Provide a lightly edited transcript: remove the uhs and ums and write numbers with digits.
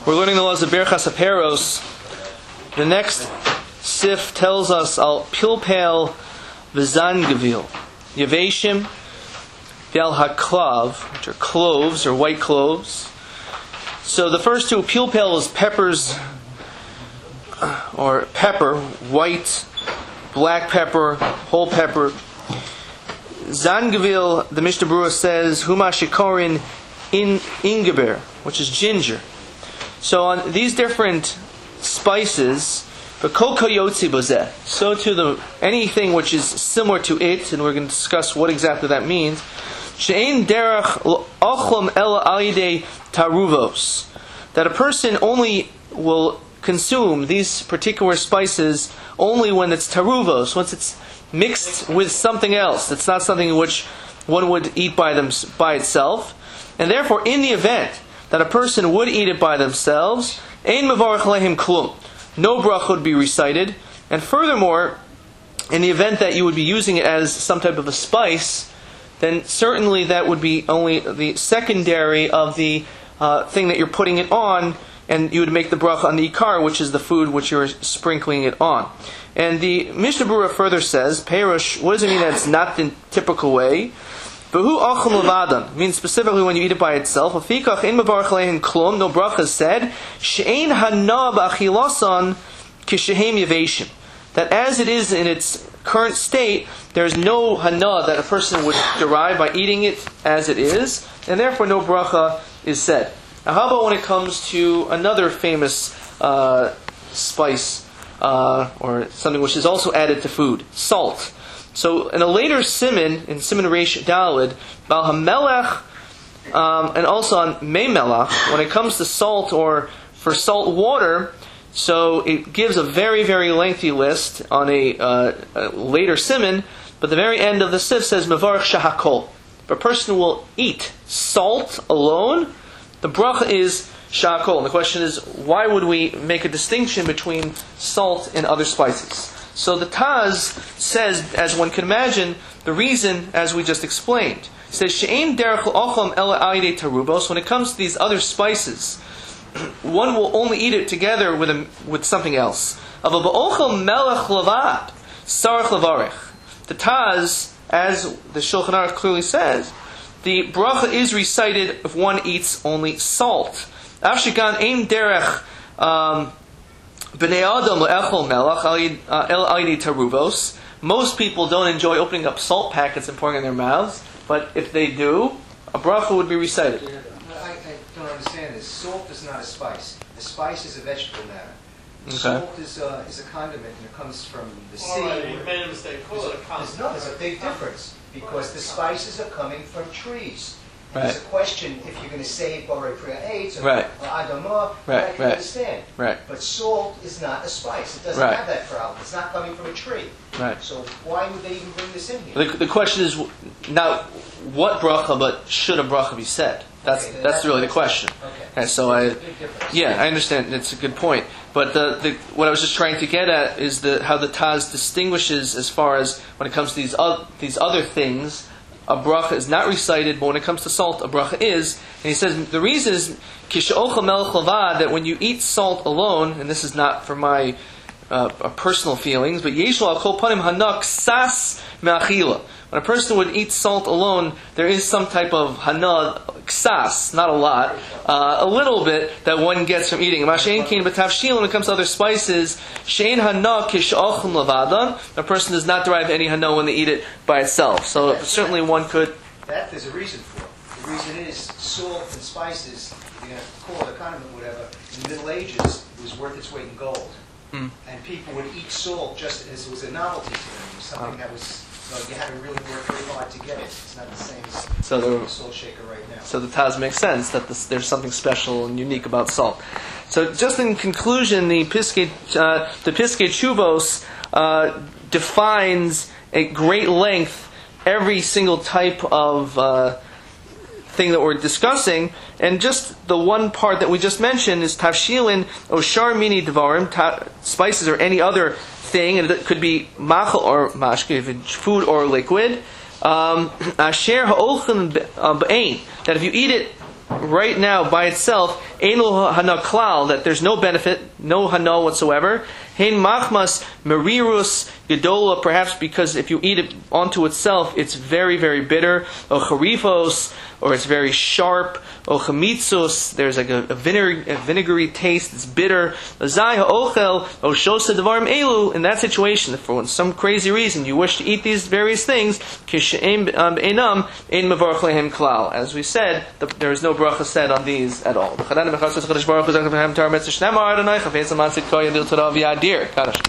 We're learning the laws of Birchas HaPeros. The next sif tells us al pilpel v'zan gevil yaveshim v'al haklav, which are cloves or white cloves. So the first two, pilpel, is peppers or pepper, white, black pepper, whole pepper. Zan gevil, the Mishnah Berurah says, huma shikorin in ingeber, which is ginger. So on these different spices, so to anything which is similar to it, and we're going to discuss what exactly that means. That a person only will consume these particular spices only when it's taruvos, once it's mixed with something else. It's not something which one would eat by itself. And therefore, in the event that a person would eat it by themselves, ein mevarach lehim klum, no bracha would be recited. And furthermore, in the event that you would be using it as some type of a spice, then certainly that would be only the secondary of the thing that you're putting it on, and you would make the bracha on the ikar, which is the food which you're sprinkling it on. And the Mishnah Berurah further says, Perush, what does it mean that it's not the typical way? Behu achum levadan means specifically when you eat it by itself. Afikach ein mevarach leihin klum, no bracha is said. She'ein hana b'achilasan kishehem yaveshim, that as it is in its current state, there is no hana that a person would derive by eating it as it is, and therefore no bracha is said. Now, how about when it comes to another famous spice or something which is also added to food, salt? So in a later siman, in siman reish dalid, bal hamelech, and also on mei melach, when it comes to salt or for salt water, so it gives a very, very lengthy list on a later siman, but the very end of the sif says mevarach shahakol. If a person will eat salt alone, the bracha is shahakol. And the question is, why would we make a distinction between salt and other spices? So the Taz says, as one can imagine, the reason, as we just explained, it says she'ein derech l'ocham ela ayidei tarubos. When it comes to these other spices, one will only eat it together with something else. Aval ba'ocham melech levad sarach levarich. The Taz, as the Shulchan Aruch clearly says, the bracha is recited if one eats only salt. Afshigan ein derech b'nei adam le'echol melach el ayidei taruvos. Most people don't enjoy opening up salt packets and pouring in their mouths, but if they do, a bracha would be recited. I don't understand this. Salt is not a spice. A spice is a vegetable matter. Okay. Salt is a condiment, and it comes from the sea. Right, you made a mistake. Call it a condiment. There's a big difference, because the spices are coming from trees. And Right. there's a question if you're going to say Borei Priya Eitz or Right. Adamah, Right, I can right. understand. Right. But salt is not a spice. It doesn't Right. have that problem. It's not coming from a tree. Right. So why would they even bring this in here? The question is not what bracha, but should a bracha be said? That's really the question. Okay. And so There's a big difference. I understand. It's a good point. But what I was just trying to get at is how the Taz distinguishes as far as when it comes to these other things, a bracha is not recited, but when it comes to salt, a bracha is. And he says the reason is kishe'ocha melech levad, that when you eat salt alone, and this is not for my personal feelings, but yesh lo al kol panim hanak sas me'achila. When a person would eat salt alone, there is some type of hana, ksas, not a lot, a little bit that one gets from eating. Mashein kein b'tavshil, when it comes to other spices, shein hana kish'ochem levada, a person does not derive any hana when they eat it by itself. So certainly one could... That there's a reason for it. The reason is salt and spices, you're going to call it a condiment, whatever, in the Middle Ages, it was worth its weight in gold. And people would eat salt just as it was a novelty to them. It was something that was... you had to really work very hard to get it. It's not the same as the salt shaker right now. So the Taz makes sense that there's something special and unique about salt. So just in conclusion, the Piskei Teshuvos defines at great length every single type of thing that we're discussing, and just the one part that we just mentioned is tavshilin oshar mini devarim, spices or any other thing, and it could be machal or mashke, food or liquid. Asher ha'olchin b'ain, that if you eat it right now by itself, Einul hana klal, that there's no benefit, no hana whatsoever. Hein machmas merirus gedola, perhaps because if you eat it onto itself, it's very, very bitter. O charifos, or it's very sharp. O chamitzus, there's like a vinegary taste, it's bitter. Azai ha'ochel, o shosa devarim elu, in that situation, for some crazy reason you wish to eat these various things, kishe'em enam, ein mevarach lehem klal. As we said, there is no bracha said on these at all.